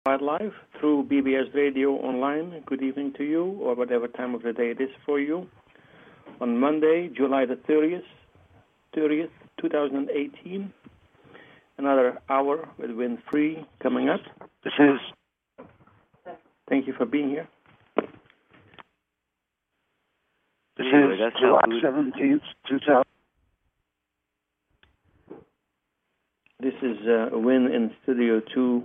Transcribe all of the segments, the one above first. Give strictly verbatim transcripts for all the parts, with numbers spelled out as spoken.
Live through B B S Radio Online. Good evening to you, or whatever time of the day it is for you. On Monday, July the thirtieth, thirtieth, twenty eighteen. Another hour with Win Free coming up. This is. Thank you for being here. This is July seventeenth, two thousand. This is uh, Win in Studio two.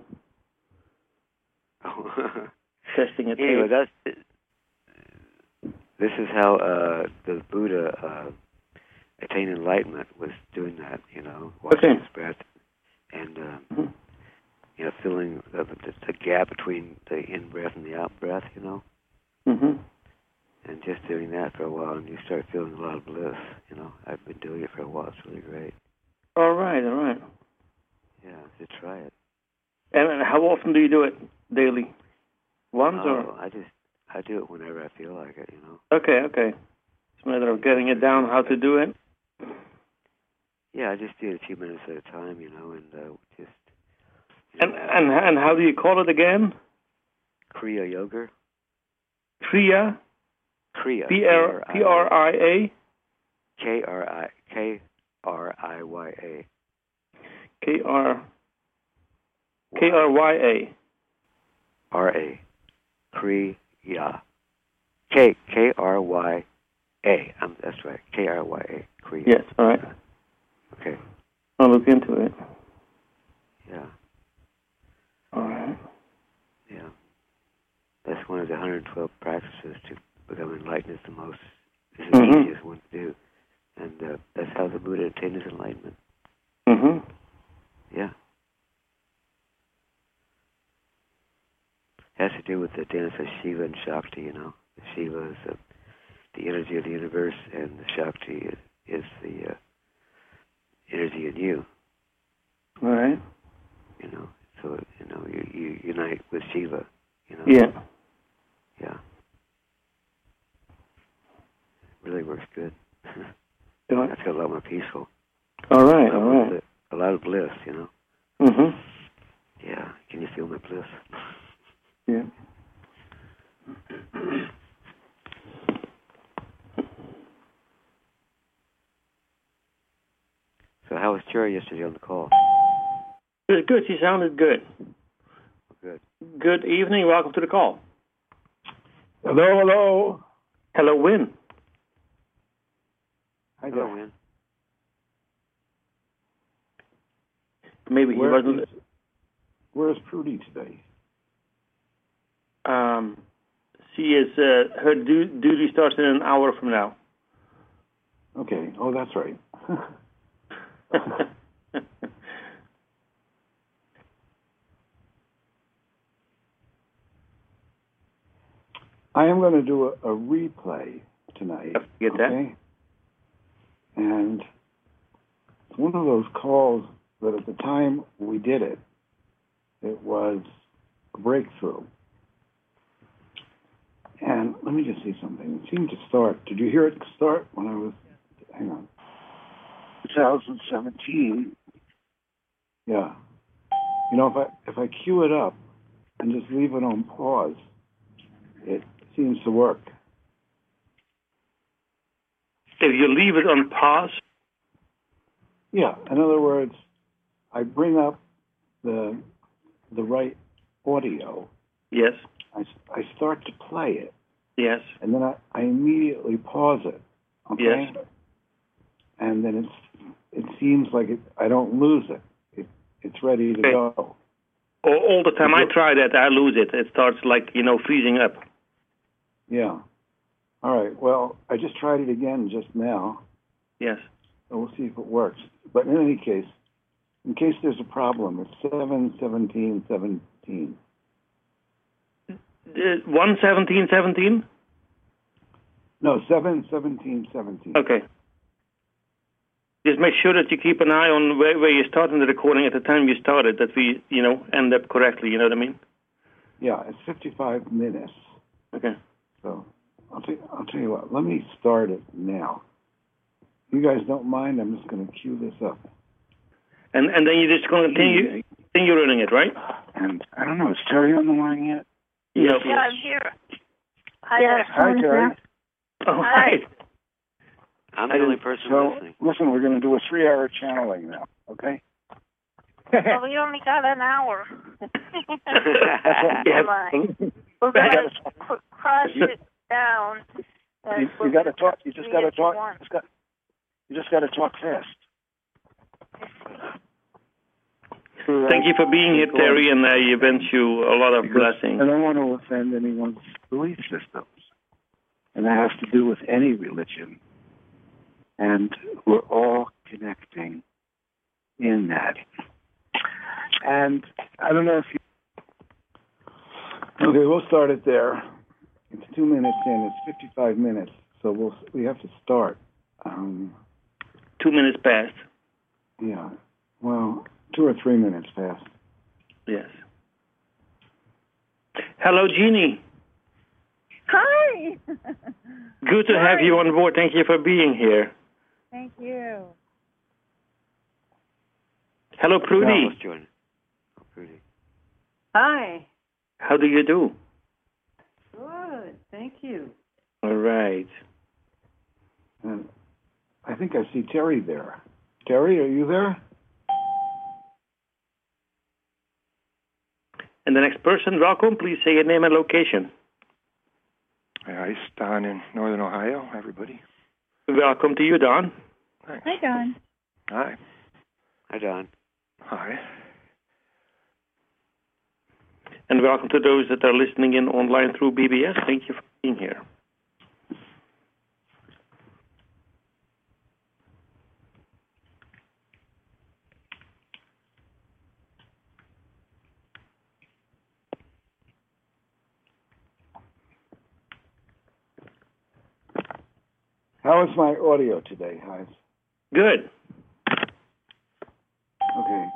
Testing it. Anyway, that's, this is how uh, the Buddha uh, attained enlightenment, was doing that, you know, watching okay. his breath and, uh, mm-hmm. you know, feeling the, the, the gap between the in-breath and the out-breath, you know, mm-hmm. and just doing that for a while, and you start feeling a lot of bliss, you know. I've been doing it for a while. It's really great. All right, all right. Yeah, just try it. And how often do you do it? Daily? Once oh, or? I just, I do it whenever I feel like it, you know. Okay, okay. It's a matter of getting it down, how to do it? Yeah, I just do it a few minutes at a time, you know, and uh, just... You and, know, and and how do you call it again? Kriya Yoga. Kriya? Kriya. P R I A? K R I K R I Y A. K R... K R Y A. R A. Kriya. K K R Y A. Um, that's right. K R Y A. Kriya. Yes, all right. Okay. I'll look into it. Yeah. All right. Yeah. That's one of the one hundred twelve practices to become enlightened. Is the most, is the mm-hmm. easiest one to do. And uh, that's how the Buddha attained his enlightenment. Mm-hmm. Yeah. Has to do with the dance of Shiva and Shakti, you know. Shiva is uh, the energy of the universe, and the Shakti is, is the uh, energy in you. All right. You know, so, you know, you, you unite with Shiva, you know. Yeah. Yeah. It really works good. Yeah. That's got a lot more peaceful. All right, a all right. Bliss, a lot of bliss, you know. Mm-hmm. Yeah. Can you feel my bliss? Yeah. So how was Cherry yesterday on the call? Good, good. She sounded good. Good. Good evening. Welcome to the call. Hello, hello. Hello, Win. Hi Hello, there. Win. Maybe he Where wasn't... is, where's Prudy today? Um, she is... Uh, her du- duty starts in an hour from now. Okay. Oh, that's right. I am going to do a, a replay tonight. Get that? Okay? And it's one of those calls that at the time we did it, it was a breakthrough. And let me just see something. It seemed to start. Did you hear it start when I was... Hang on. twenty seventeen. Yeah. You know, if I if I cue it up and just leave it on pause, it seems to work. If you leave it on pause? Yeah. In other words, I bring up the the right audio. Yes. I, I start to play it. Yes. And then I, I immediately pause it. Okay? Yes. And then it's it seems like it, I don't lose it. it it's ready to okay. go. All, all the time I try that, I lose it. It starts like, you know, freezing up. Yeah. All right. Well, I just tried it again just now. Yes. So we'll see if it works. But in any case, in case there's a problem, it's seven seventeen seventeen. Uh, one seventeen seventeen? No, seven seventeen seventeen. Okay. Just make sure that you keep an eye on where, where you're starting the recording at the time you started, that we, you know, end up correctly, you know what I mean? Yeah, it's fifty-five minutes. Okay. So I'll tell, I'll tell you what, let me start it now. You guys don't mind? I'm just going to cue this up. And and then you're just going to continue, continue running it, right? And I don't know, is Terry on the line yet? Yes. Yeah, I'm here. Hi Yes. there. Hi, Terry. Oh, hi. I'm the only person So, listening. listen, we're going to do a three-hour channeling now, okay? Well, we only got an hour. Yes. We're going to cr- crush it down. Uh, You, you got to talk. You just got to talk. You just got, you just got to talk fast. Thank you for being here, Terry, and I wish you a lot of Because blessings. I don't want to offend anyone's belief systems. And that has to do with any religion. And we're all connecting in that. And I don't know if you... Okay, we'll start it there. It's two minutes in. It's fifty-five minutes. So we'll we have to start. Um, Two minutes past. yeah. Well, two or three minutes past. Yes. Hello, Jeannie. Hi. Good to have you on board. Thank you for being here. Thank you. Hello, Yeah, Prudy. let's join. Oh, Prudy. Hi. How do you do? Good. Thank you. All right. And I think I see Terry there. Terry, are you there? And the next person, welcome. Please say your name and location. Hi, it's Don in Northern Ohio, everybody. Welcome to you, Don. Thanks. Hi, Don. Hi. Hi, Don. Hi. And welcome to those that are listening in online through B B S. Thank you for being here. How is my audio today, Heis? Good. Okay.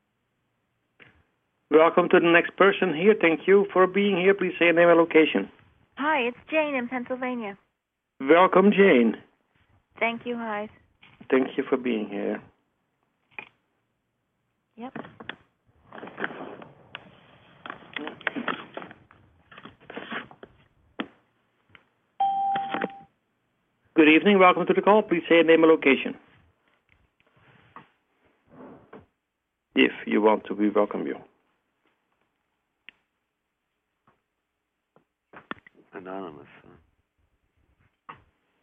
Welcome to the next person here. Thank you for being here. Please say your name and location. Hi, it's Jane in Pennsylvania. Welcome, Jane. Thank you, hi. Thank you for being here. Yep. Good evening. Welcome to the call. Please say your name and location. If you want to, we welcome you. Anonymous. Huh?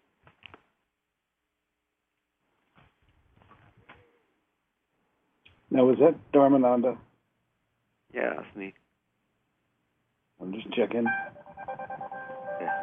Now, was that Dharmananda? Yeah, that's me. I'm just checking. Yeah.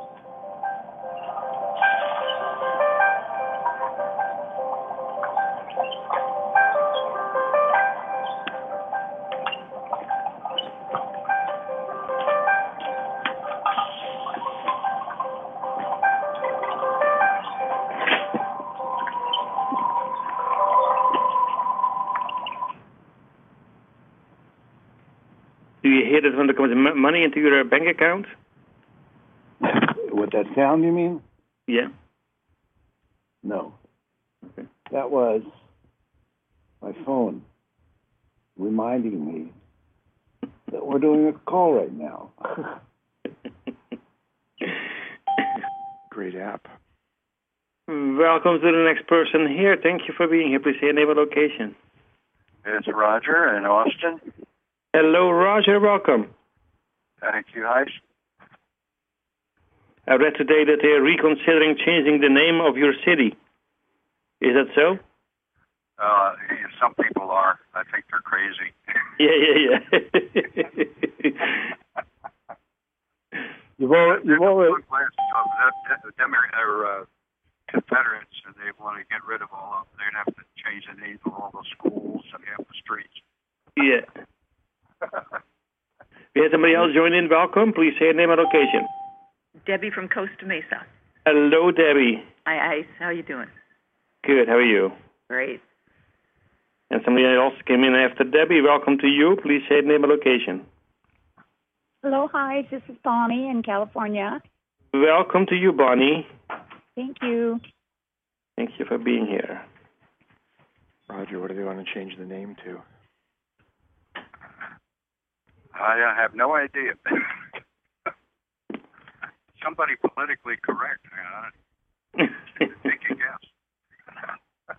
Do you hear that when there comes m- money into your uh, bank account? With that sound, you mean? Yeah. No. Okay. That was my phone reminding me that we're doing a call right now. Great app. Welcome to the next person here. Thank you for being here. Please say your name and location. It's Roger in Austin. Hello, Roger. Welcome. Thank you, Heis. I read today that they are reconsidering changing the name of your city. Is that so? Uh, some people are. I think they're crazy. Yeah, yeah, yeah. You've already, you've already, Them are uh, Confederates, and they want to get rid of all of them. They'd have to change the names of all the schools and half the streets. Yeah. We had somebody else join in. Welcome. Please say your name and location. Debbie from Costa Mesa. Hello, Debbie. Hi, Ice. How you doing? Good. How are you? Great. And somebody else came in after Debbie. Welcome to you. Please say your name and location. Hello, hi. This is Bonnie in California. Welcome to you, Bonnie. Thank you. Thank you for being here. Roger, what do they want to change the name to? I uh, have no idea. Somebody politically correct. Uh, take a guess.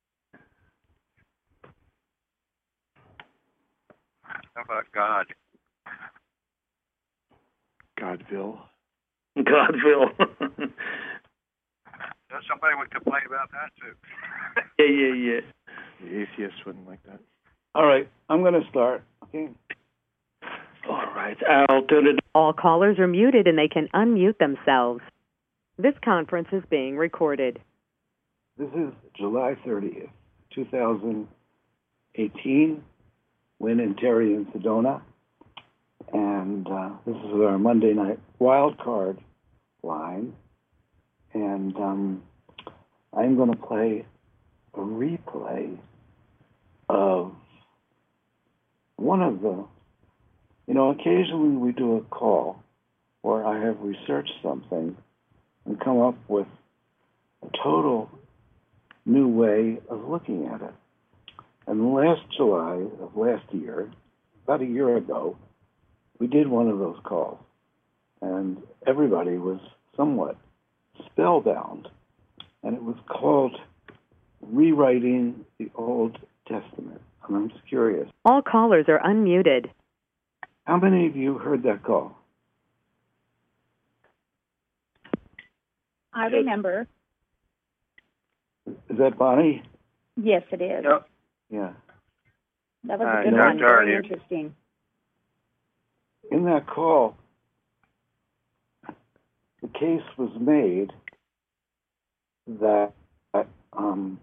How about God? Godville. Godville. Somebody would complain about that too. yeah, yeah, yeah. The atheists wouldn't like that. All right, I'm going to start. Okay. All right, I'll turn it. All callers are muted and they can unmute themselves. This conference is being recorded. This is July thirtieth, two thousand eighteen. Wynn and Terry in Sedona. And uh, this is our Monday night wild card line. And um, I'm going to play a replay of one of the, you know, occasionally we do a call where I have researched something and come up with a total new way of looking at it. And last July of last year, about a year ago, we did one of those calls, and everybody was somewhat spellbound, and it was called Rewriting the Old Testament. And I'm just curious. All callers are unmuted. How many of you heard that call? I remember. Is that Bonnie? Yes, it is. Yep. Yeah. That was Uh, a good no, one. Dorothy. Very interesting. In that call, the case was made that um,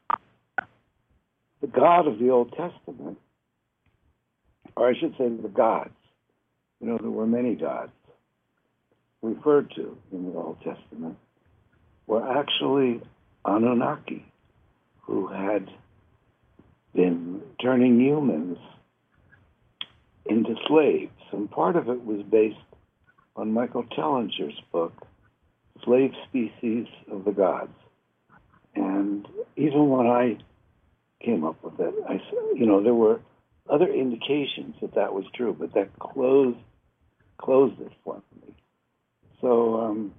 the God of the Old Testament, or I should say the gods, you know, there were many gods referred to in the Old Testament, were actually Anunnaki, who had been turning humans into slaves. And part of it was based on Michael Tellinger's book, Slave Species of the Gods. And even when I came up with it, I, you know, there were other indications that that was true, but that closed closed it for me. So, um,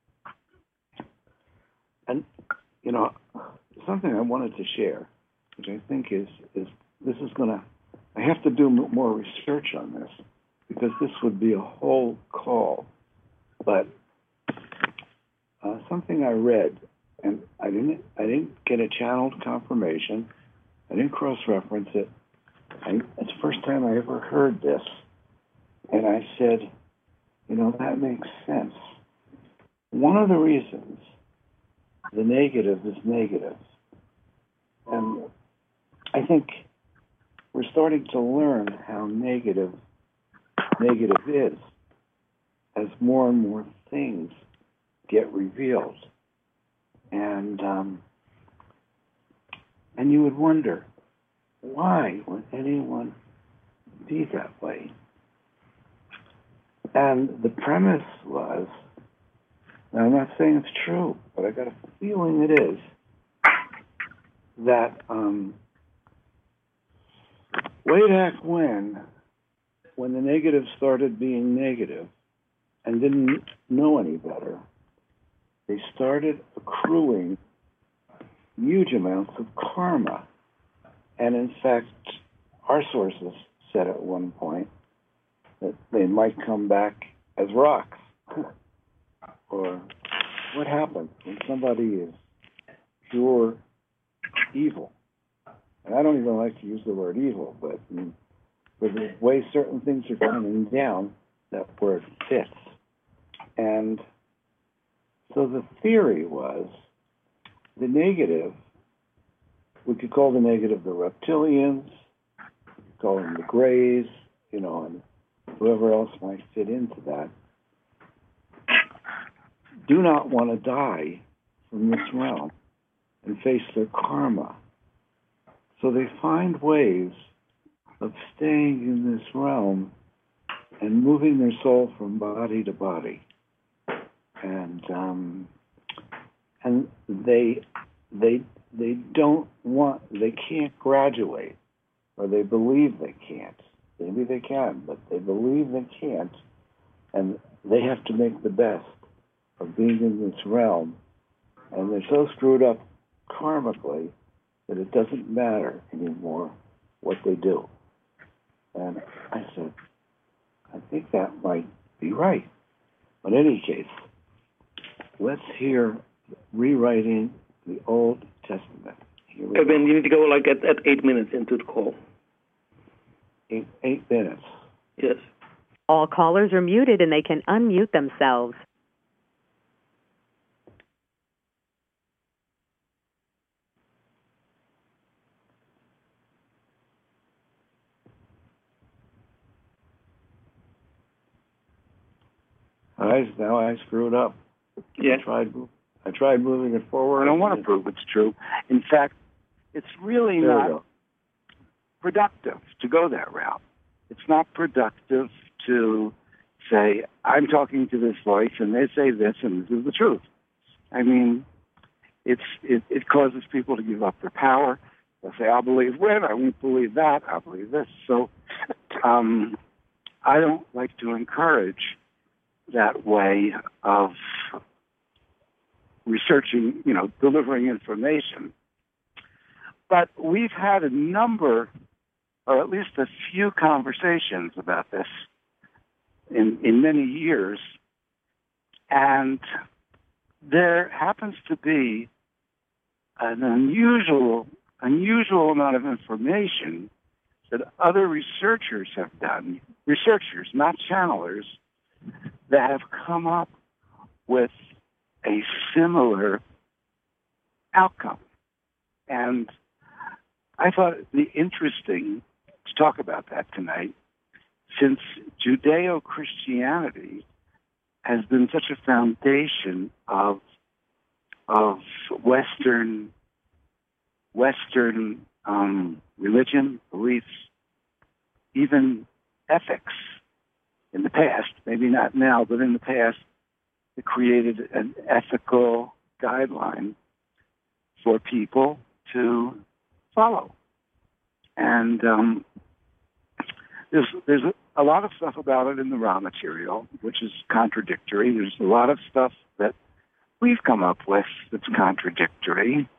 and, you know, something I wanted to share, which I think is, is this is going to, I have to do more research on this, because this would be a whole call. But uh, something I read, and I didn't, I didn't get a channeled confirmation. I didn't cross-reference it. I, it's the first time I ever heard this, and I said, you know, that makes sense. One of the reasons the negative is negative, and I think we're starting to learn how negative negative is as more and more things get revealed. And um, and you would wonder, why would anyone be that way? And the premise was, and I'm not saying it's true, but I got a feeling it is, that um, way back when, when the negative started being negative and didn't know any better, they started accruing huge amounts of karma. And in fact, our sources said at one point that they might come back as rocks. Or what happens when somebody is pure evil? And I don't even like to use the word evil, but mm, with the way certain things are coming down, that word fits. And so the theory was the negative, we could call the negative the reptilians, we could call them the grays, you know, and whoever else might fit into that, do not want to die from this realm and face their karma. So they find ways of staying in this realm and moving their soul from body to body. And um, and they they they don't want, they can't graduate, or they believe they can't. They maybe they can, but they believe they can't, and they have to make the best of being in this realm, and they're so screwed up karmically that it doesn't matter anymore what they do. And I said, I think that might be right. But in any case, let's hear rewriting the Old Testament. Kevin, you need to go like at, at eight minutes into the call. Eight, eight minutes. Yes. All callers are muted and they can unmute themselves. I, now I screwed up. Yeah. I tried, I tried moving it forward. I don't want to prove it's true. In fact, it's really There we not go. productive to go that route. It's not productive to say, I'm talking to this voice and they say this and this is the truth. I mean, it's it, it causes people to give up their power. They'll say, I'll believe when, I won't believe that, I'll believe this. So um, I don't like to encourage that way of researching, you know, delivering information. But we've had a number, or at least a few conversations about this in, in many years, and there happens to be an unusual, unusual amount of information that other researchers have done, researchers, not channelers, that have come up with a similar outcome. And I thought it'd be interesting to talk about that tonight, since Judeo-Christianity has been such a foundation of of Western Western um, religion, beliefs, even ethics. In the past, maybe not now, but in the past, it created an ethical guideline for people to follow. And um, there's there's a, a lot of stuff about it in the raw material, which is contradictory. There's a lot of stuff that we've come up with that's contradictory.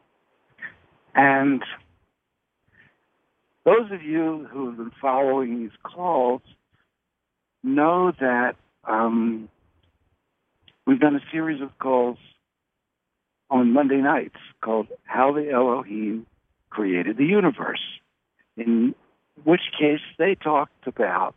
And those of you who have been following these calls know that um, we've done a series of calls on Monday nights called How the Elohim Created the Universe, in which case they talked about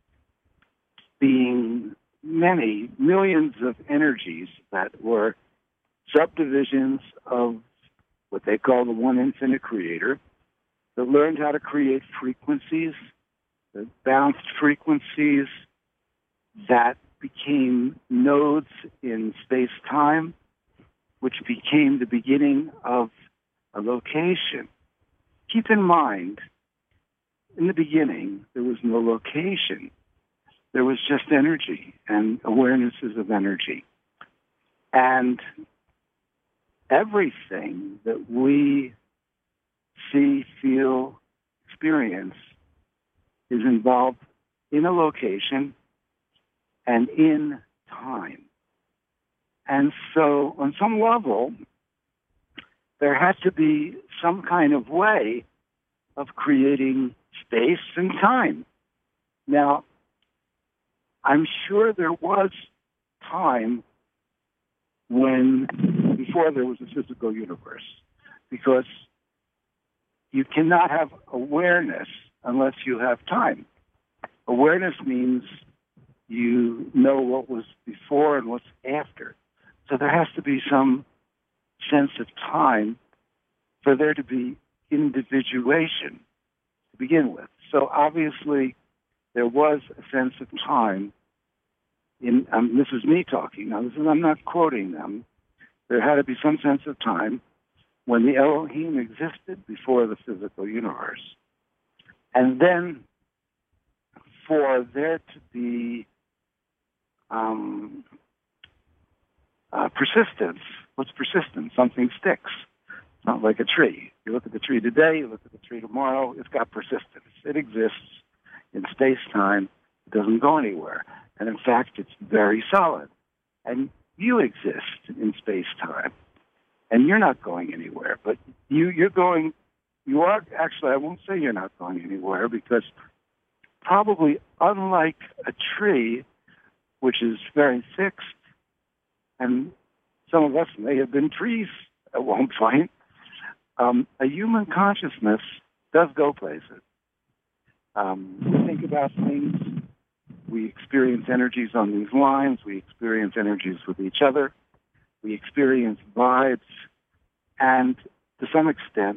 being many millions of energies that were subdivisions of what they call the one infinite creator, that learned how to create frequencies, that bounced frequencies, that became nodes in space-time, which became the beginning of a location. Keep in mind, in the beginning, there was no location. There was just energy and awarenesses of energy. And everything that we see, feel, experience is involved in a location and in time. And so, on some level, there has to be some kind of way of creating space and time. Now, I'm sure there was time when, before there was a physical universe, because you cannot have awareness unless you have time. Awareness means you know what was before and what's after. So there has to be some sense of time for there to be individuation to begin with. So obviously there was a sense of time. In um, this is me talking. Now, this is, I'm not quoting them. There had to be some sense of time when the Elohim existed before the physical universe. And then for there to be um, uh, persistence. What's persistence? Something sticks. It's not like a tree. You look at the tree today, you look at the tree tomorrow, it's got persistence. It exists. in space-time, it doesn't go anywhere. And in fact, it's very solid. And you exist in space-time, and you're not going anywhere. But you, you're going, you are, actually, I won't say you're not going anywhere, because probably unlike a tree, which is very fixed, and some of us may have been trees at one point, um, a human consciousness does go places. Um, we think about things. We experience energies on these lines. We experience energies with each other. We experience vibes. And to some extent,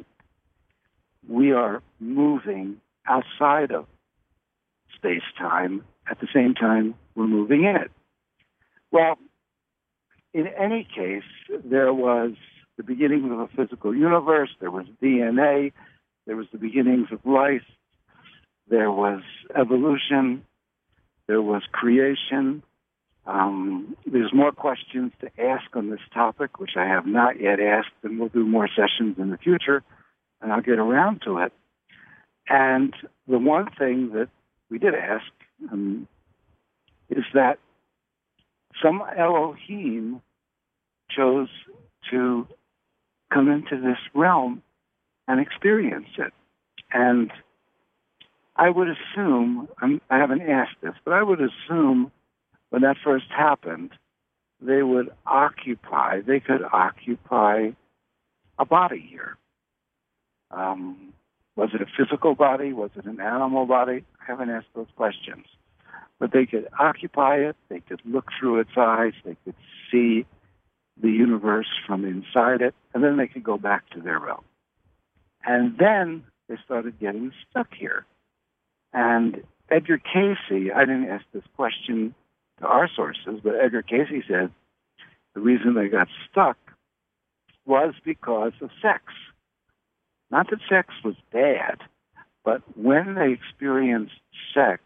we are moving outside of space-time. At the same time, we're moving in it. Well, in any case, there was the beginnings of a physical universe. There was D N A. There was the beginnings of life. There was evolution. There was creation. Um, there's more questions to ask on this topic, which I have not yet asked, and we'll do more sessions in the future, and I'll get around to it. And the one thing that we did ask um, is that some Elohim chose to come into this realm and experience it. And I would assume, I'm, I haven't asked this, but I would assume when that first happened, they would occupy, they could occupy a body here. Um, was it a physical body? Was it an animal body? I haven't asked those questions. But they could occupy it, they could look through its eyes, they could see the universe from inside it, and then they could go back to their realm. And then they started getting stuck here. And Edgar Cayce, I didn't ask this question to our sources, but Edgar Cayce said the reason they got stuck was because of sex. Not that sex was bad, but when they experienced sex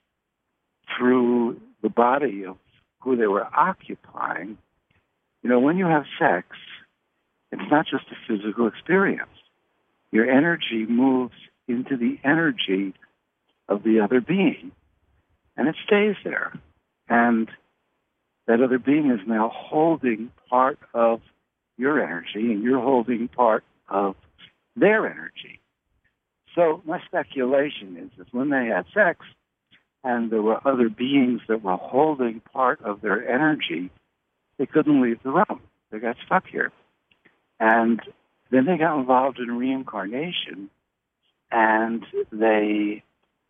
through the body of who they were occupying, you know, when you have sex, it's not just a physical experience. Your energy moves into the energy of the other being, and it stays there. And that other being is now holding part of your energy, and you're holding part of their energy. So my speculation is that when they had sex and there were other beings that were holding part of their energy, they couldn't leave the realm. They got stuck here. And then they got involved in reincarnation, and they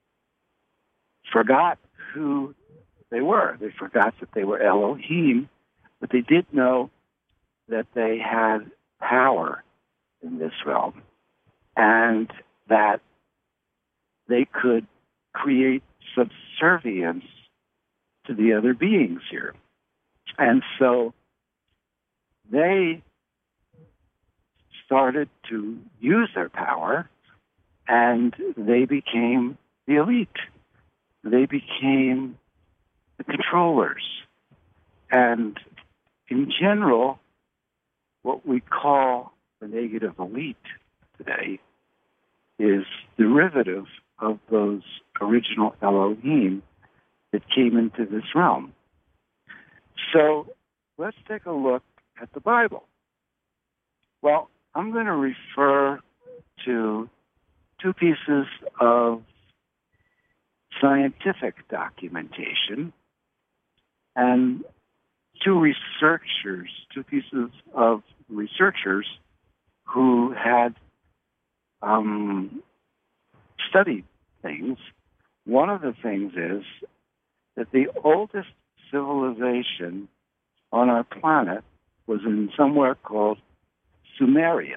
forgot who they were. They forgot that they were Elohim, but they did know that they had power in this realm, and that they could create subservience to the other beings here. And so they started to use their power, and they became the elite. They became the controllers. And in general, what we call the negative elite today is derivative of those original Elohim that came into this realm. So let's take a look at the Bible. Well, I'm going to refer to two pieces of scientific documentation and two researchers, two pieces of researchers who had um, studied things. One of the things is that the oldest civilization on our planet was in somewhere called Sumeria.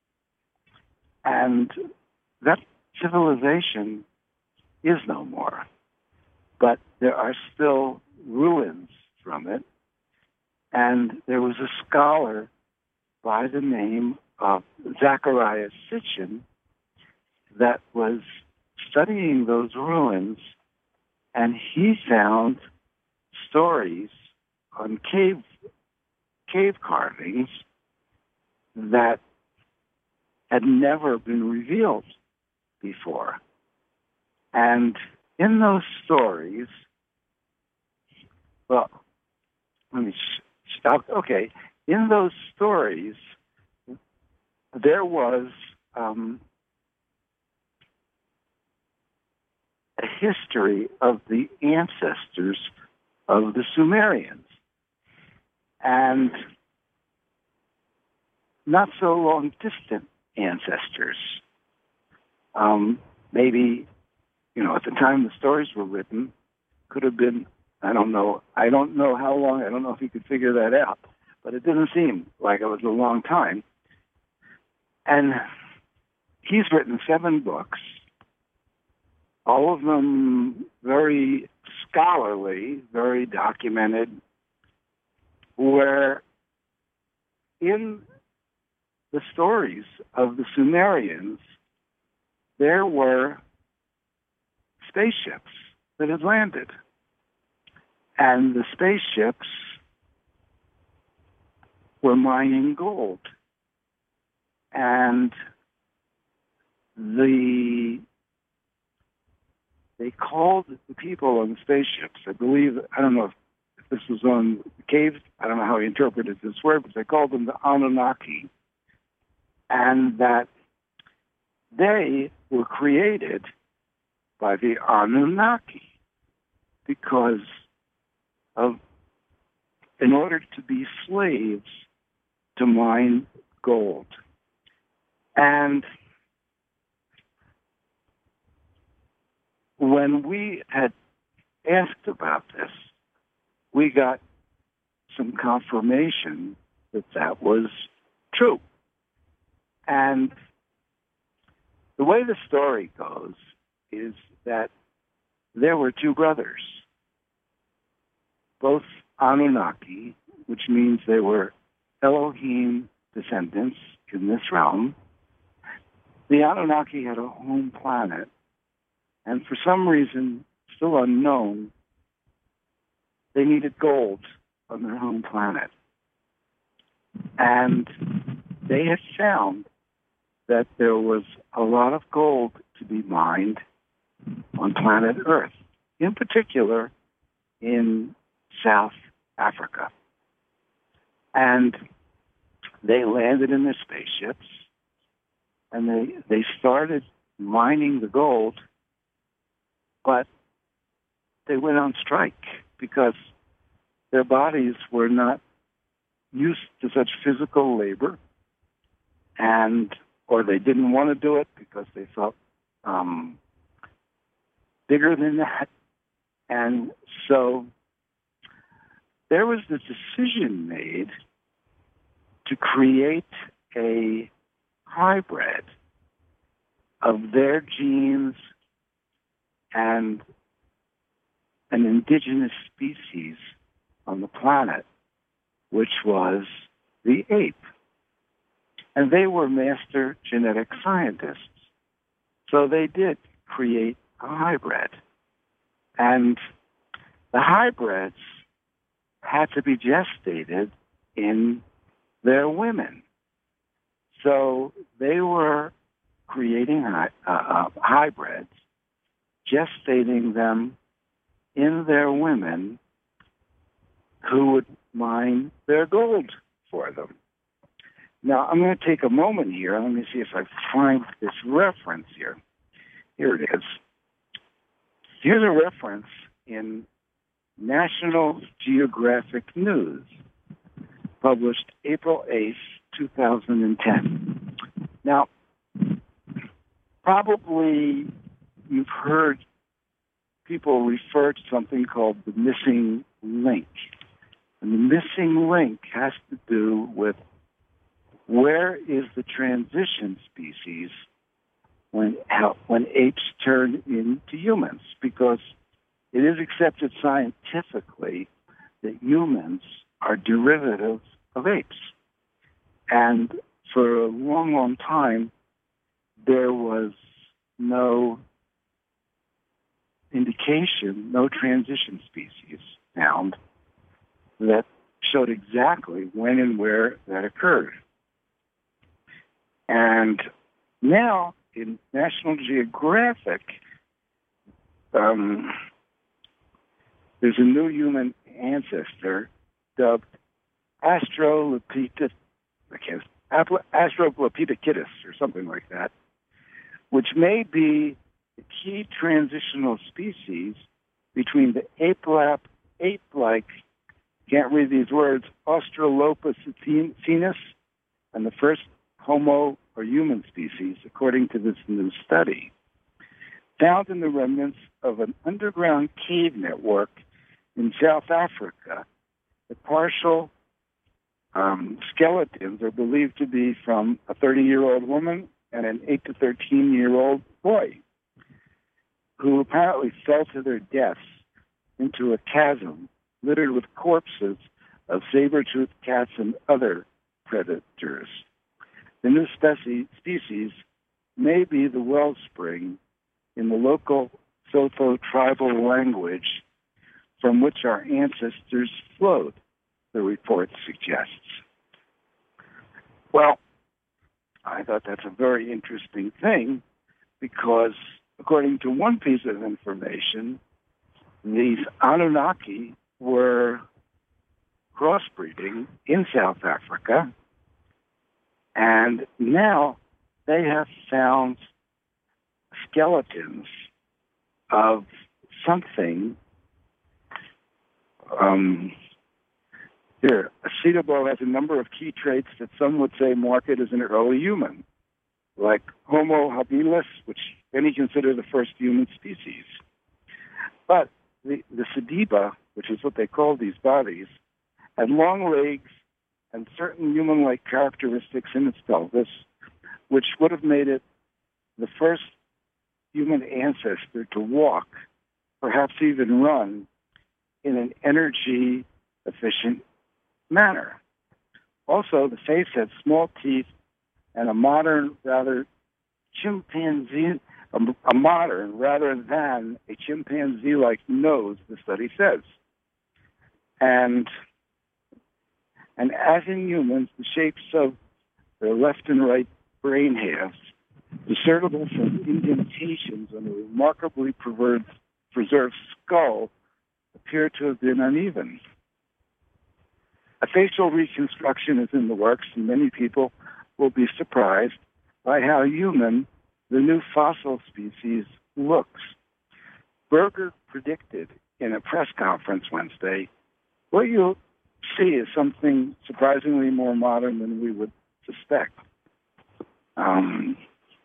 And that civilization is no more, but there are still ruins from it. And there was a scholar by the name of Zacharias Sitchin that was studying those ruins, and he found stories on cave cave carvings that had never been revealed before. And in those stories, well, let me sh- stop. Okay, in those stories, there was um, a history of the ancestors of the Sumerians. And not so long distant ancestors. Um, maybe, you know, at the time the stories were written, could have been, I don't know, I don't know how long, I don't know if you could figure that out, but it didn't seem like it was a long time. And he's written seven books, all of them very scholarly, very documented, where in the stories of the Sumerians, there were spaceships that had landed. And the spaceships were mining gold. And the they called the people on the spaceships, I believe, I don't know if this was on the caves, I don't know how he interpreted this word, but they called them the Anunnaki. And that they were created by the Anunnaki because of, in order to be slaves to mine gold. And when we had asked about this, we got some confirmation that that was true. And the way the story goes is that there were two brothers, both Anunnaki, which means they were Elohim descendants in this realm. The Anunnaki had a home planet, and for some reason, still unknown, they needed gold on their home planet. And they had found that there was a lot of gold to be mined on planet Earth, in particular in South Africa. And they landed in their spaceships, and they, they started mining the gold, but they went on strike because their bodies were not used to such physical labor, and or they didn't want to do it because they felt um, bigger than that. And so there was the decision made to create a hybrid of their genes and an indigenous species on the planet, which was the ape. And they were master genetic scientists. So they did create a hybrid. And the hybrids had to be gestated in their women. So they were creating uh, uh, hybrids, gestating them in their women who would mine their gold for them. Now, I'm going to take a moment here. Let me see if I find this reference here. Here it is. Here's a reference in National Geographic News, published April eighth, two thousand ten. Now, probably you've heard people refer to something called the missing link. And the missing link has to do with where is the transition species when how, when apes turn into humans? Because it is accepted scientifically that humans are derivatives of apes. And for a long, long time, there was no indication, no transition species found that showed exactly when and where that occurred. And now, in National Geographic, um, there's a new human ancestor dubbed Australopithecus, I can't, Australopithecus or something like that, which may be the key transitional species between the ape-lap, ape-like, can't read these words, Australopithecus and the first Homo or human species, according to this new study, found in the remnants of an underground cave network in South Africa. The partial um, skeletons are believed to be from a thirty-year-old woman and an eight to thirteen-year-old boy, who apparently fell to their deaths into a chasm littered with corpses of saber-toothed cats and other predators. The new specie, species may be the wellspring in the local Sotho tribal language from which our ancestors flowed, the report suggests. Well, I thought that's a very interesting thing because, according to one piece of information, these Anunnaki were crossbreeding in South Africa, and now they have found skeletons of something. Um, here, Acetobo has a number of key traits that some would say mark it as an early human, like Homo habilis, which many consider the first human species. But the, the Sediba, which is what they call these bodies, had long legs and certain human-like characteristics in its pelvis, which would have made it the first human ancestor to walk, perhaps even run, in an energy-efficient manner. Also, the face had small teeth and a modern, rather chimpanzee, a, a modern rather than a chimpanzee-like nose, the study says. And, and as in humans, the shapes of their left and right brain halves, discernible from indentations on a remarkably preserved, preserved skull, appear to have been uneven. A facial reconstruction is in the works, and many people will be surprised by how human the new fossil species looks. Berger predicted in a press conference Wednesday, what you'll see is something surprisingly more modern than we would suspect. Um,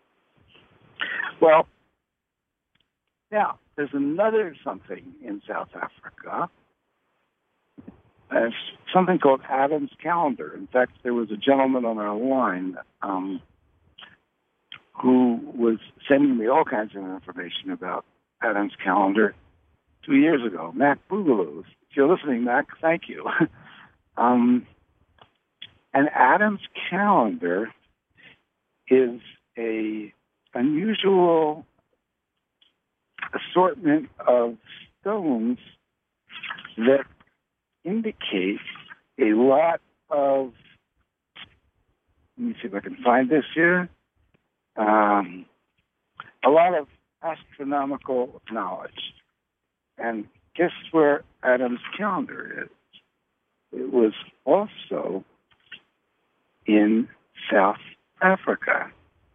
well, now, there's another something in South Africa. There's something called Adam's Calendar. In fact, there was a gentleman on our line um, who was sending me all kinds of information about Adam's Calendar two years ago. Mac Boogaloo. If you're listening, Mac, thank you. um, and Adam's Calendar is a unusual assortment of stones that indicate a lot of, let me see if I can find this here, um, a lot of astronomical knowledge. And guess where Adam's Calendar is? It was also in South Africa.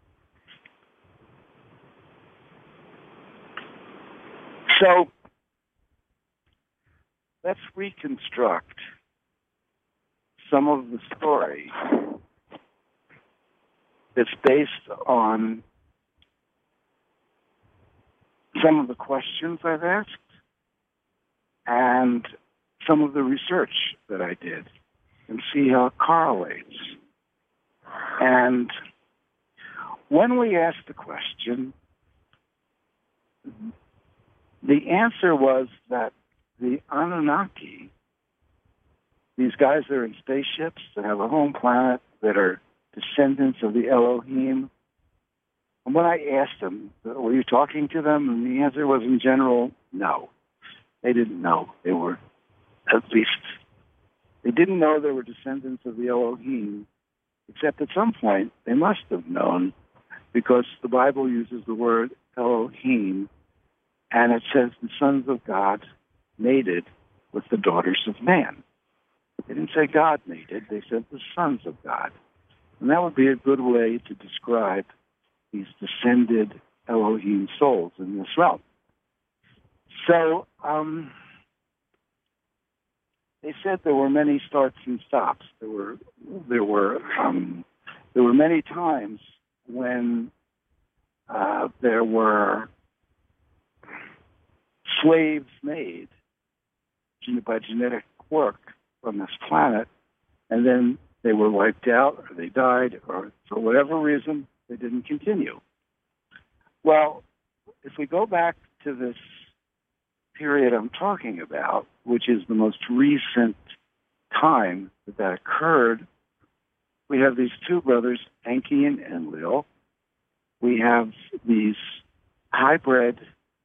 So let's reconstruct some of the story that's based on some of the questions I've asked and some of the research that I did and see how it correlates. And when we asked the question, the answer was that the Anunnaki, these guys that are in spaceships, that have a home planet, that are descendants of the Elohim, and when I asked them, were you talking to them? And the answer was, in general, no. They didn't know. They were, at least, they didn't know they were descendants of the Elohim, except at some point they must have known, because the Bible uses the word Elohim And it says the sons of God mated with the daughters of man. They didn't say God mated, they said the sons of God. And that would be a good way to describe these descended Elohim souls in this realm. So, um, they said there were many starts and stops. There were, there were, um, there were many times when uh, there were slaves made by genetic work from this planet, and then they were wiped out, or they died, or for whatever reason, they didn't continue. Well, if we go back to this period I'm talking about, which is the most recent time that that occurred, we have these two brothers, Enki and Enlil. We have these hybrid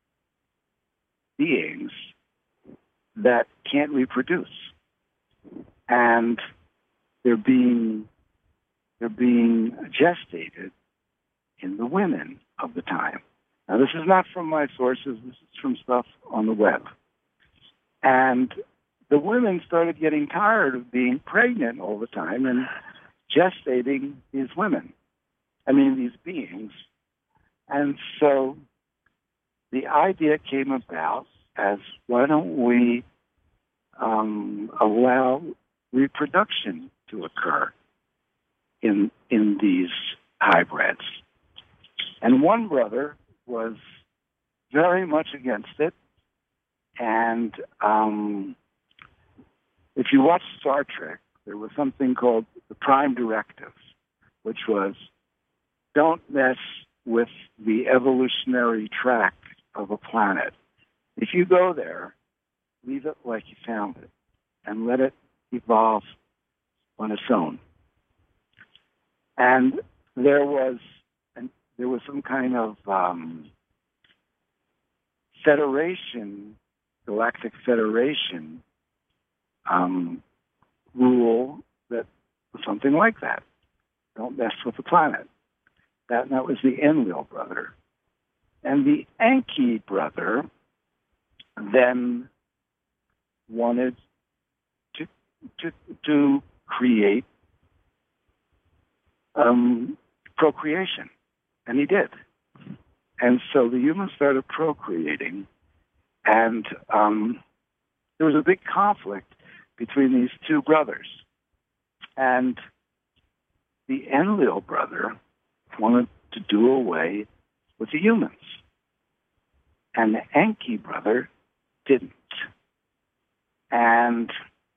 beings that can't reproduce, and they're being they're being gestated in the women of the time. Now, this is not from my sources. This is from stuff on the web. And the women started getting tired of being pregnant all the time and gestating these women. I mean, these beings. And so the idea came about as, why don't we um, allow reproduction to occur in in these hybrids? And one brother was very much against it. And um, if you watch Star Trek, there was something called the Prime Directive, which was, don't mess with the evolutionary track of a planet. If you go there, leave it like you found it and let it evolve on its own. And there was an, there was some kind of um, federation, galactic federation um, rule that was something like that. Don't mess with the planet. That, that was the Enlil brother. And the Enki brother then wanted to to, to create um, procreation, and he did. And so the humans started procreating, and um, there was a big conflict between these two brothers. And the Enlil brother wanted to do away with the humans, and the Enki brother didn't. And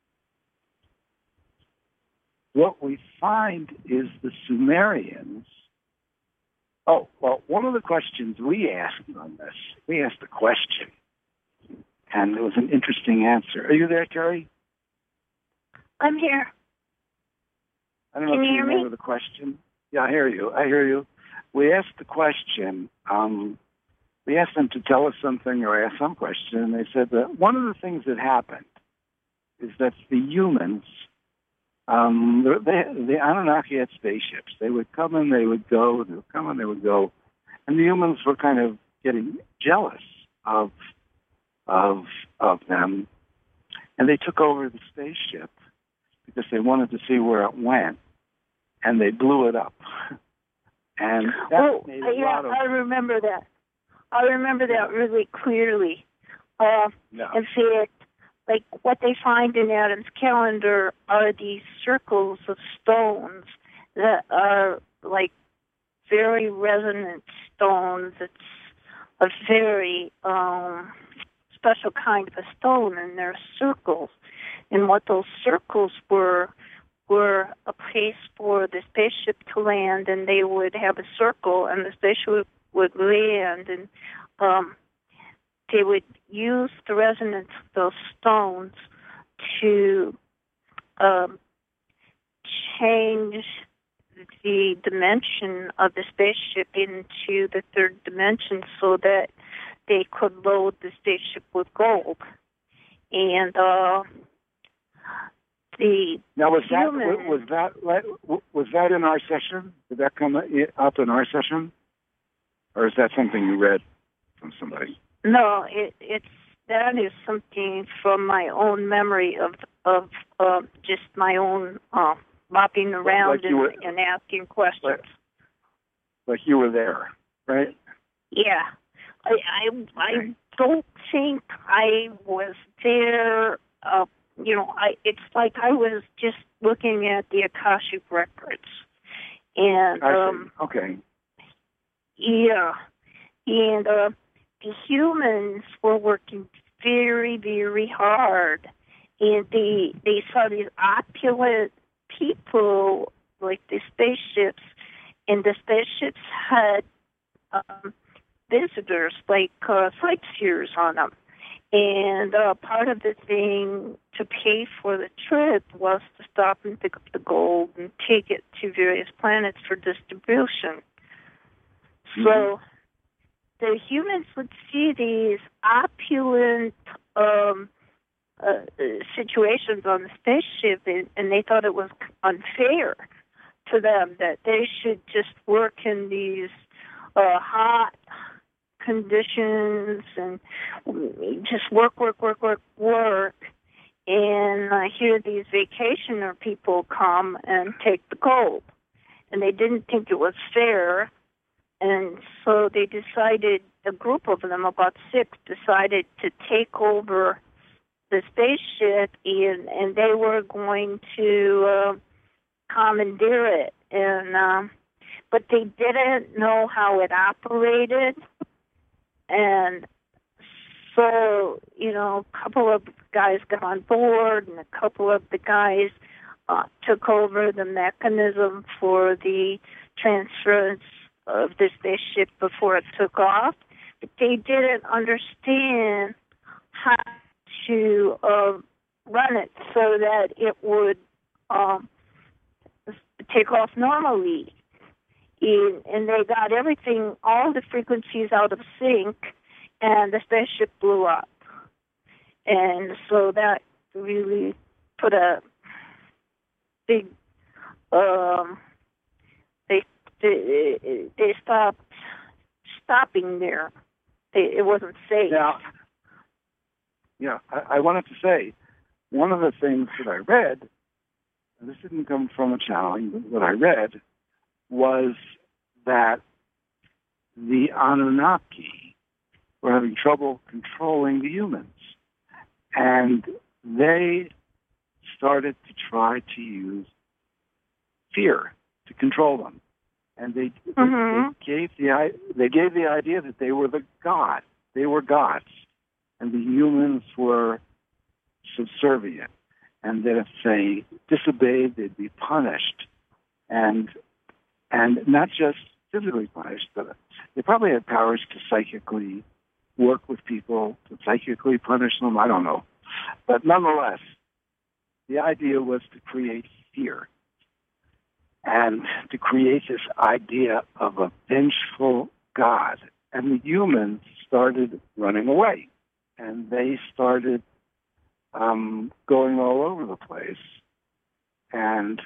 what we find is the Sumerians. Oh, well, one of the questions we asked on this, we asked a question, and there was an interesting answer. Are you there, Terry? I'm here. I don't know Can if you you hear remember me? the question. Yeah, I hear you. I hear you. We asked the question. Um, we asked them to tell us something or ask some question, and they said that one of the things that happened is that the humans, um, they, the Anunnaki had spaceships. They would come and they would go. They would come and they would go, and the humans were kind of getting jealous of of of them, and they took over the spaceship because they wanted to see where it went, and they blew it up. And that Oh, made a yeah, lot of... I remember that. I remember that really clearly. Uh, Yeah. In fact, like what they find in Adam's calendar are these circles of stones that are like very resonant stones. It's a very um, special kind of a stone, and they're circles. And what those circles were were a place for the spaceship to land, and they would have a circle, and the spaceship would land, and um, they would use the resonance of those stones to um, change the dimension of the spaceship into the third dimension so that they could load the spaceship with gold. And uh, the Now, was that human, was that was that in our session? Did that come up in our session, or is that something you read from somebody? No, it, it's that is something from my own memory of of uh, just my own uh, bopping around like and, were, and asking questions. Like, like you were there, right? Yeah, I I, I don't think I was there. Uh, you know, I it's like I was just looking at the Akashic records, and I um, see. Okay. Yeah, and uh, the humans were working very, very hard, and they they saw these opulent people like the spaceships, and the spaceships had um, visitors like uh, sightseers on them, and uh, part of the thing to pay for the trip was to stop and pick up the gold and take it to various planets for distribution. So the humans would see these opulent um, uh, situations on the spaceship, and, and they thought it was unfair to them that they should just work in these uh, hot conditions and just work, work, work, work, work. And uh, here these vacationer people come and take the gold. And they didn't think it was fair. And so they decided, a group of them, about six, decided to take over the spaceship, and, and they were going to uh, commandeer it. And um, but they didn't know how it operated. And so, you know, a couple of guys got on board, and a couple of the guys uh, took over the mechanism for the transference of the spaceship before it took off, but they didn't understand how to uh, run it so that it would um, take off normally. And, and they got everything, all the frequencies out of sync, and the spaceship blew up. And so that really put a big um, they They, they stopped stopping there. They, it wasn't safe. Now, yeah, I, I wanted to say, one of the things that I read, and this didn't come from a channeling, but what I read was that the Anunnaki were having trouble controlling the humans. And they started to try to use fear to control them. And they, mm-hmm. they gave the they gave the idea that they were the god. They were gods, and the humans were subservient. And that if they disobeyed, they'd be punished, and and not just physically punished, but they probably had powers to psychically work with people, to psychically punish them. I don't know, but nonetheless, the idea was to create fear. And to create this idea of a vengeful God. And the humans started running away. And they started um, going all over the place. And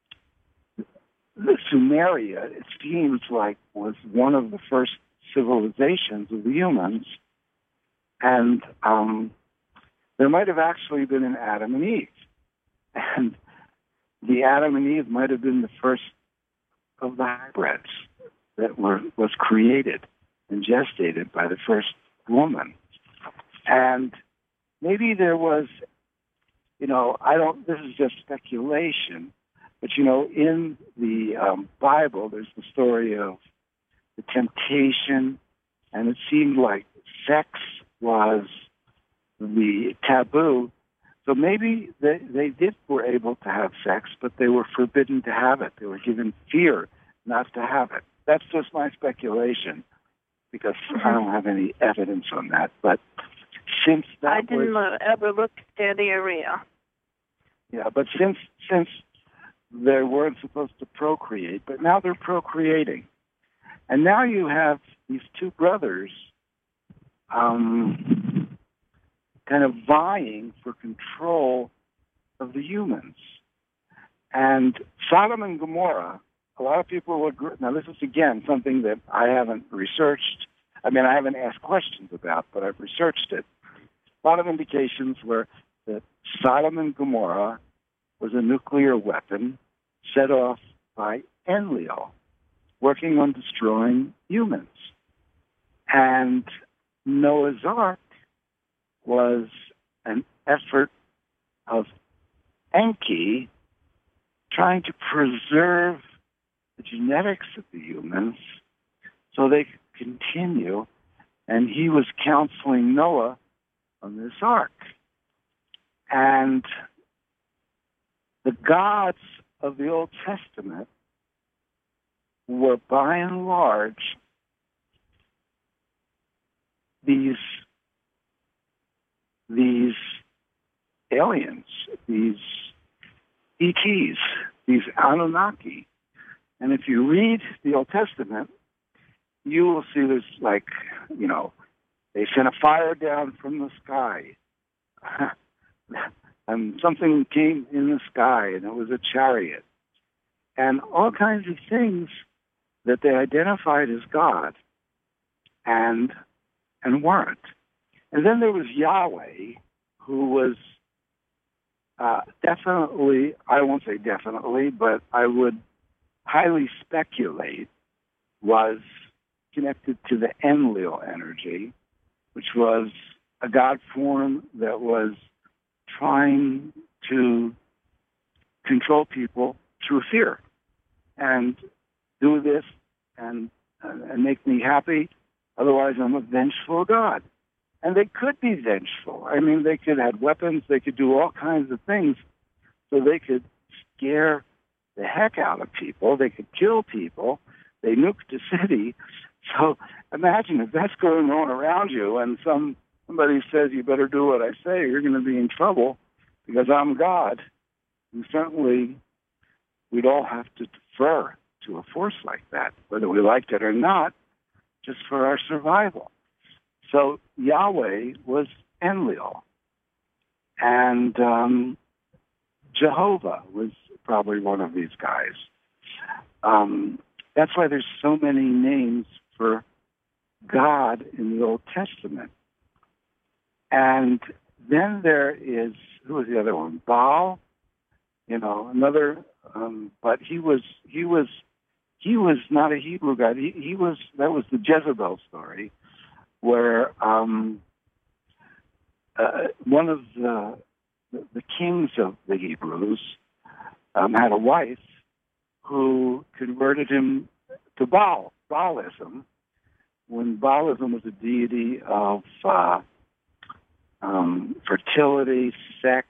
the Sumeria, it seems like, was one of the first civilizations of the humans. And um, there might have actually been an Adam and Eve. And the Adam and Eve might have been the first of the hybrids that were was created and gestated by the first woman. And maybe there was, you know, I don't, this is just speculation, but, you know, in the um, Bible, there's the story of the temptation, and it seemed like sex was the taboo. So maybe they, they did were able to have sex, but they were forbidden to have it. They were given fear not to have it. That's just my speculation, because mm-hmm. I don't have any evidence on that. But since that I didn't was, ever look at the area. Yeah, but since since they weren't supposed to procreate, but now they're procreating, and now you have these two brothers. Um, kind of vying for control of the humans. And Sodom and Gomorrah, a lot of people will agree. Now, this is, again, something that I haven't researched. I mean, I haven't asked questions about, but I've researched it. A lot of indications were that Sodom and Gomorrah was a nuclear weapon set off by Enlil, working on destroying humans. And Noah's Ark was an effort of Enki trying to preserve the genetics of the humans so they could continue, and he was counseling Noah on this ark. And the gods of the Old Testament were, by and large, these these aliens, these E Ts, these Anunnaki. And if you read the Old Testament, you will see this, like, you know, they sent a fire down from the sky. And something came in the sky, and it was a chariot. And all kinds of things that they identified as God and and weren't. And then there was Yahweh, who was uh, definitely, I won't say definitely, but I would highly speculate, was connected to the Enlil energy, which was a God form that was trying to control people through fear and do this and, and make me happy. Otherwise, I'm a vengeful God. And they could be vengeful. I mean, they could have weapons. They could do all kinds of things so they could scare the heck out of people. They could kill people. They nuked a city. So imagine if that's going on around you and some somebody says, you better do what I say, you're going to be in trouble because I'm God. And certainly we'd all have to defer to a force like that, whether we liked it or not, just for our survival. So Yahweh was Enlil. And um, Jehovah was probably one of these guys. Um, that's why there's so many names for God in the Old Testament. And then there is, who was the other one? Baal, you know, another, um, but he was, he was, he was not a Hebrew God. He, he was, that was the Jezebel story, where um, uh, one of the, the, the kings of the Hebrews um, had a wife who converted him to Baal, Baalism, when Baalism was a deity of uh, um, fertility, sex,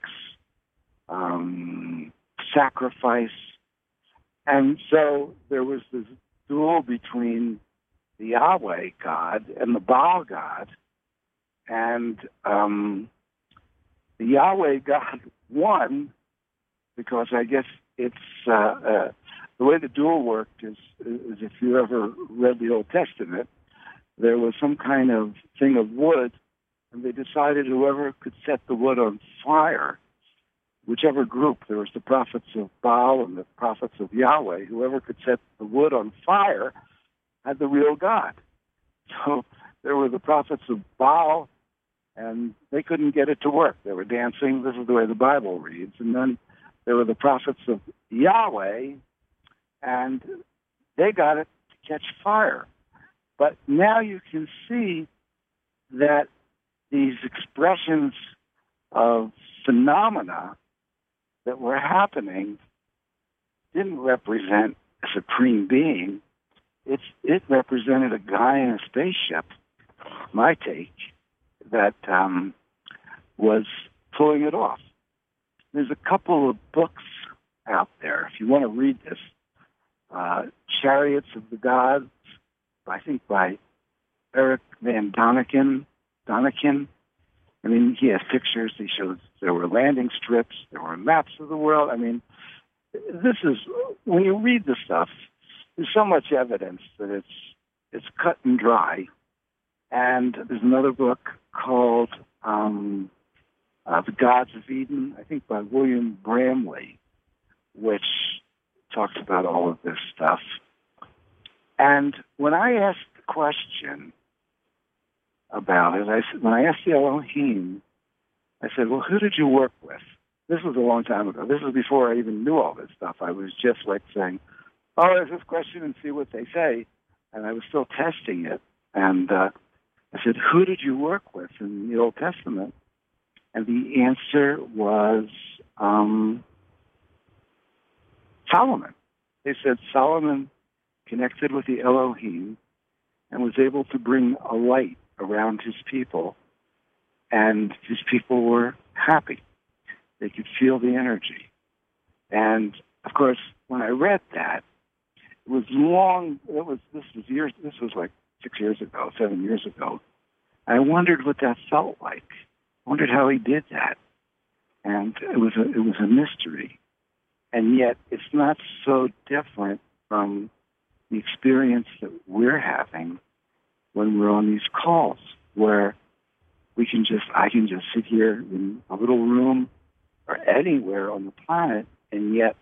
um, sacrifice. And so there was this duel between the Yahweh God and the Baal God. And um, the Yahweh God won because I guess it's uh, uh, the way the duel worked is, is if you ever read the Old Testament, there was some kind of thing of wood, and they decided whoever could set the wood on fire, whichever group, there was the prophets of Baal and the prophets of Yahweh, whoever could set the wood on fire had the real God. So there were the prophets of Baal, and they couldn't get it to work. They were dancing. This is the way the Bible reads. And then there were the prophets of Yahweh, and they got it to catch fire. But now you can see that these expressions of phenomena that were happening didn't represent a supreme being. It's, it represented a guy in a spaceship, my take, that um, was pulling it off. There's a couple of books out there, if you want to read this. Uh, Chariots of the Gods, I think by Eric Van Doniken. Doniken. I mean, he has pictures. He shows there were landing strips. There were maps of the world. I mean, this is, when you read the stuff, there's so much evidence that it's it's cut and dry. And there's another book called um, uh, The Gods of Eden, I think by William Bramley, which talks about all of this stuff. And when I asked the question, about it. I said, when I asked the Elohim, I said, well, who did you work with? This was a long time ago. This was before I even knew all this stuff. I was just like saying, oh, there's this question and see what they say. And I was still testing it. And uh, I said, who did you work with in the Old Testament? And the answer was um, Solomon. They said Solomon connected with the Elohim and was able to bring a light around his people, and his people were happy. They could feel the energy. And, of course, when I read that, it was long, it was, this was years, this was like six years ago, seven years ago. I wondered what that felt like. I wondered how he did that. And it was a, it was a mystery. And yet it's not so different from the experience that we're having when we're on these calls, where we can just, I can just sit here in a little room or anywhere on the planet, and yet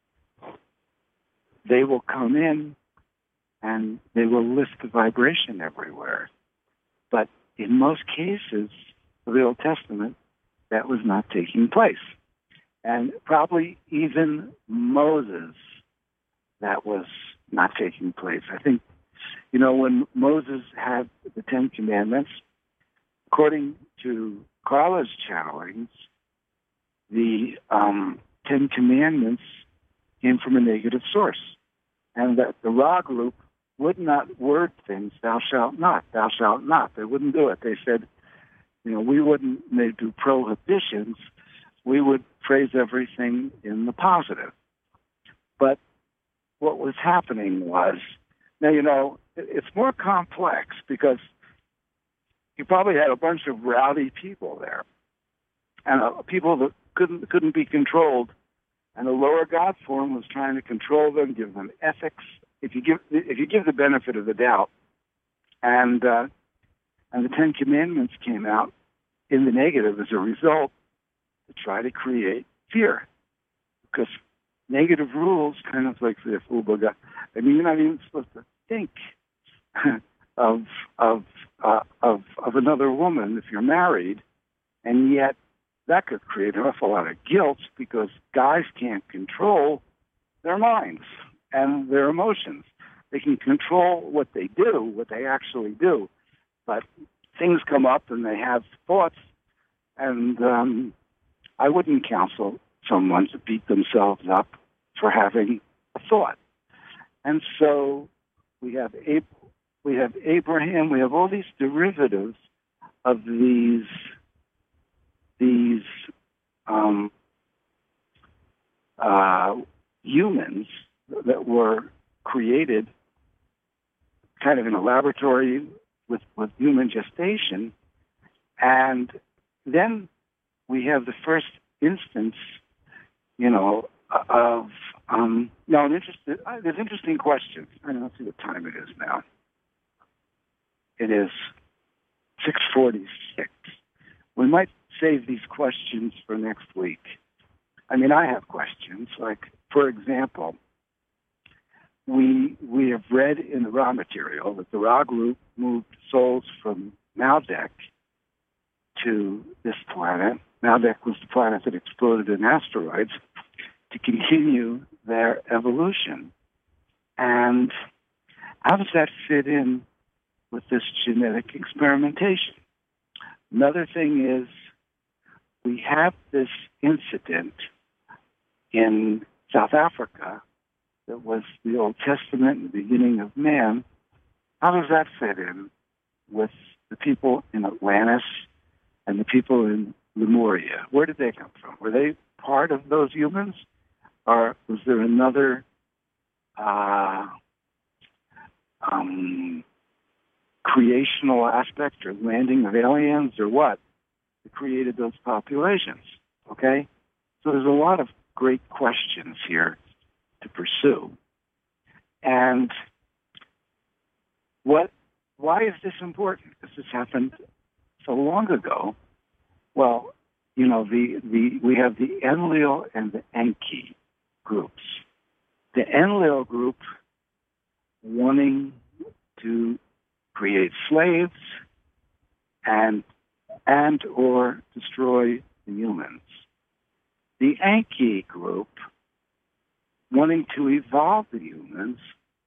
they will come in and they will lift the vibration everywhere. But in most cases of the Old Testament, that was not taking place. And probably even Moses, that was not taking place. I think, you know, when Moses had the Ten Commandments, according to Carla's channelings, the um, Ten Commandments came from a negative source. And that the Ra group would not word things, thou shalt not, thou shalt not. They wouldn't do it. They said, you know, we wouldn't they do prohibitions. We would phrase everything in the positive. But what was happening was, now, you know, it's more complex because you probably had a bunch of rowdy people there, and uh, people that couldn't couldn't be controlled, and the lower God form was trying to control them, give them ethics. If you give if you give the benefit of the doubt, and uh, and the Ten Commandments came out in the negative as a result to try to create fear, because negative rules kind of like the Ubaga. I mean, you're not even supposed to think of of uh, of of another woman if you're married, and yet that could create an awful lot of guilt because guys can't control their minds and their emotions. They can control what they do, what they actually do, but things come up and they have thoughts, and um, I wouldn't counsel someone to beat themselves up for having a thought. And so we have Ab- we have Abraham, we have all these derivatives of these these um, uh, humans that were created kind of in a laboratory with, with human gestation. And then we have the first instance, you know, of, um, no, an interesting, uh, there's interesting questions. I don't see what time it is now. It is six forty-six. We might save these questions for next week. I mean, I have questions. Like, for example, we we have read in the Ra material that the Ra group moved souls from Maldek to this planet. Maldek was the planet that exploded in asteroids to continue their evolution. And how does that fit in with this genetic experimentation? Another thing is, we have this incident in South Africa that was the Old Testament, the beginning of man. How does that fit in with the people in Atlantis and the people in Lemuria? Where did they come from? Were they part of those humans? Or was there another uh, um, creational aspect or landing of aliens or what that created those populations? Okay? So there's a lot of great questions here to pursue. And what? Why is this important? Because this happened so long ago. Well, you know, the, the we have the Enlil and the Enki groups. The Enlil group wanting to create slaves and and or destroy the humans. The Enki group wanting to evolve the humans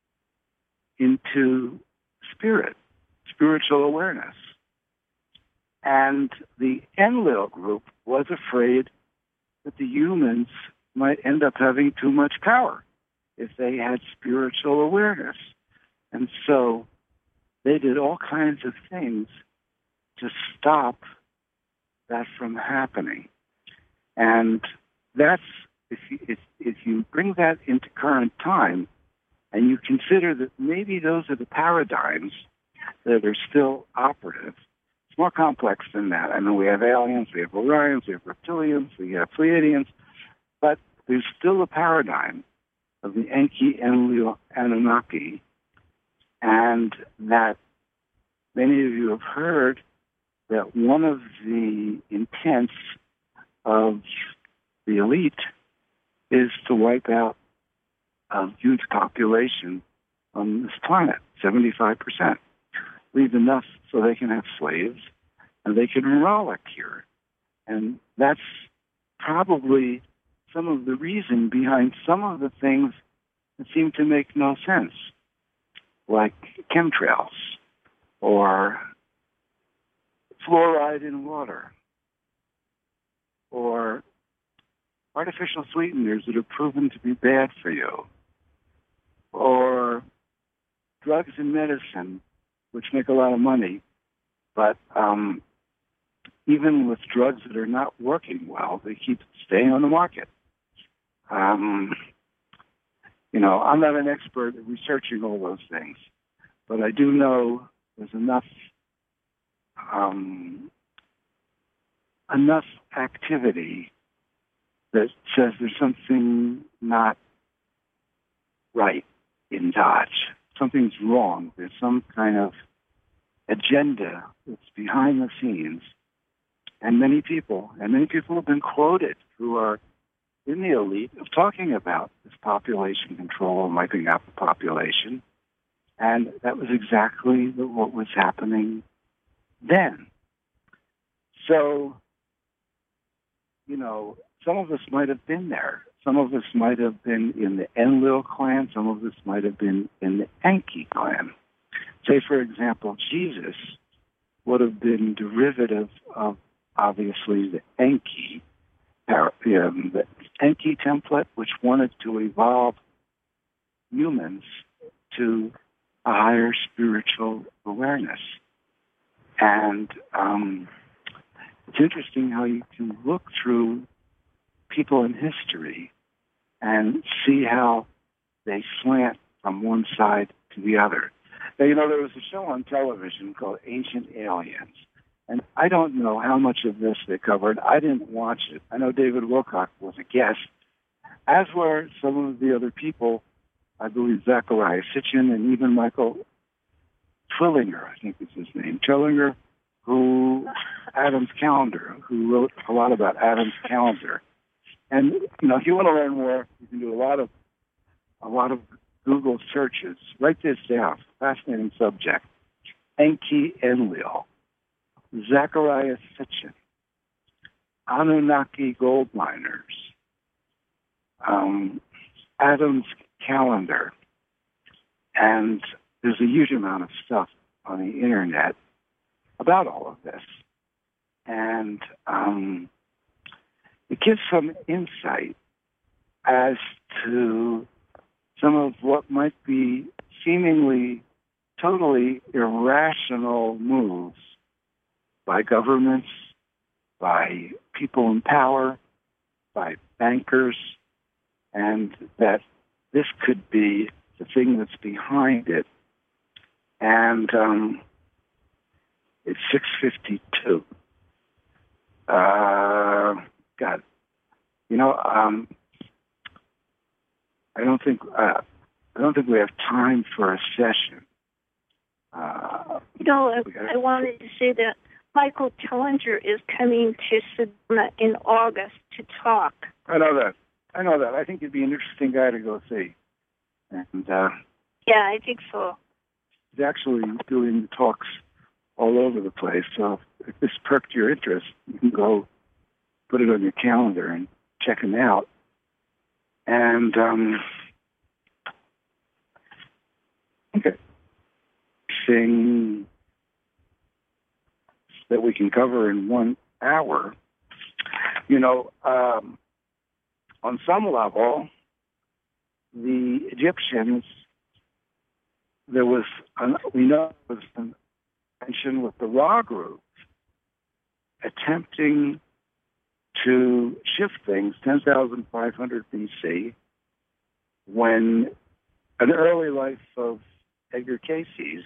into spirit, spiritual awareness. And the Enlil group was afraid that the humans might end up having too much power if they had spiritual awareness. And so they did all kinds of things to stop that from happening. And that's, if you, if, if you bring that into current time, and you consider that maybe those are the paradigms that are still operative, it's more complex than that. I know we have aliens, we have Orions, we have reptilians, we have Pleiadians, but there's still a paradigm of the Enki and Anunnaki, and that many of you have heard that one of the intents of the elite is to wipe out a huge population on this planet, seventy-five percent. Leave enough so they can have slaves and they can rollick here. And that's probably some of the reason behind some of the things that seem to make no sense, like chemtrails or fluoride in water or artificial sweeteners that are proven to be bad for you, or drugs and medicine, which make a lot of money, but um, even with drugs that are not working well, they keep staying on the market. Um, you know, I'm not an expert at researching all those things, but I do know there's enough um, enough activity that says there's something not right in Dodge. Something's wrong. There's some kind of agenda that's behind the scenes. And many people, and many people have been quoted who are in the elite of talking about this population control and wiping out the population. And that was exactly what was happening then. So, you know, some of us might have been there. Some of us might have been in the Enlil clan. Some of us might have been in the Enki clan. Say, for example, Jesus would have been derivative of, obviously, the Enki, um, the Enki template, which wanted to evolve humans to a higher spiritual awareness. And um, it's interesting how you can look through people in history and see how they slant from one side to the other. Now, you know, there was a show on television called Ancient Aliens, and I don't know how much of this they covered. I didn't watch it. I know David Wilcock was a guest, as were some of the other people, I believe Zachariah Sitchin and even Michael Twillinger, I think is his name, Twillinger, who, Adam's Calendar, who wrote a lot about Adam's Calendar. And, you know, if you want to learn more, you can do a lot of a lot of Google searches. Write this down. Fascinating subject. Enki Enlil, Zachariah Sitchin, Anunnaki gold miners, um, Adam's Calendar, and there's a huge amount of stuff on the internet about all of this. And um, it gives some insight as to some of what might be seemingly totally irrational moves by governments, by people in power, by bankers, and that this could be the thing that's behind it. And um, it's six fifty-two. Uh, God, you know, um, I don't think uh, I don't think we have time for a session. Uh, you know, I, I wanted to say that Michael Tellinger is coming to Sedona in August to talk. I know that. I know that. I think he'd be an interesting guy to go see. And uh, yeah, I think so. He's actually doing talks all over the place. So if this perked your interest, you can go put it on your calendar and check them out. And um, okay, thing that we can cover in one hour. You know, um, on some level, the Egyptians, there was, an, we know there was an mention with the Ra group attempting to shift things ten thousand five hundred B C when an early life of Edgar Cayce's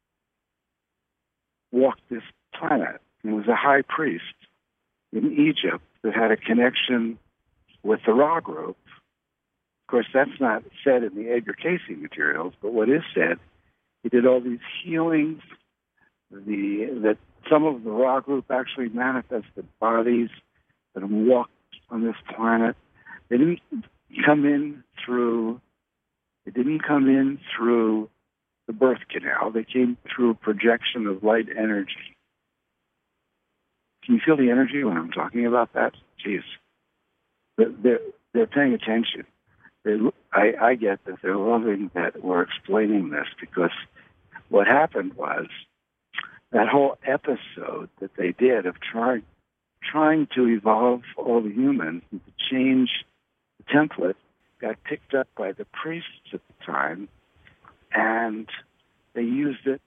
walked this planet. He was a high priest in Egypt that had a connection with the Ra group. Of course, that's not said in the Edgar Cayce materials, but what is said, he did all these healings, the that some of the Ra group actually manifested bodies that walked on this planet. They didn't come in through, they didn't come in through the birth canal. They came through a projection of light energy. Can you feel the energy when I'm talking about that? Jeez. They're, they're paying attention. They, I, I get that they're loving that we're explaining this, because what happened was that whole episode that they did of trying trying to evolve all the humans and to change the template got picked up by the priests at the time, and they used it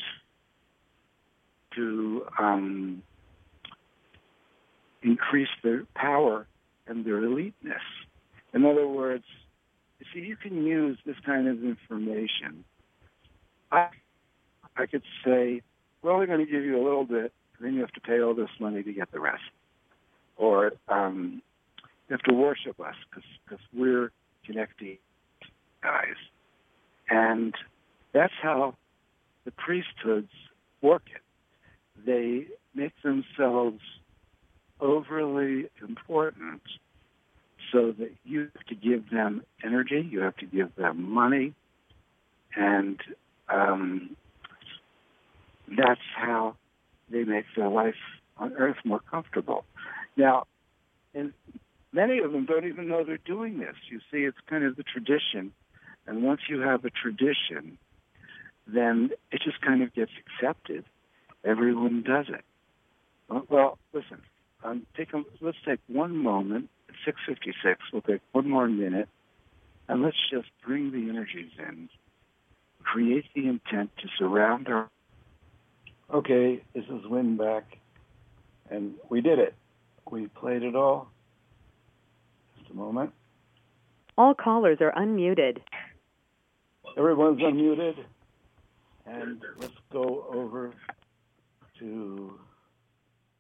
to um, increase their power and their eliteness. In other words, you see, you can use this kind of information. I, I could say, we're only going to give you a little bit, and then you have to pay all this money to get the rest. Or um, you have to worship us because we're connecting guys. And that's how the priesthoods work it. They make themselves overly important so that you have to give them energy, you have to give them money, and um, that's how they make their life on Earth more comfortable. Now, and many of them don't even know they're doing this. You see, it's kind of the tradition, and once you have a tradition, then it just kind of gets accepted. Everyone does it. Well, well listen, um, take a, let's take one moment. At six fifty-six, we'll take one more minute, and let's just bring the energies in, create the intent to surround our... Okay, this is Wynn back, and we did it. We played it all. Just a moment. All callers are unmuted. Everyone's unmuted, and let's go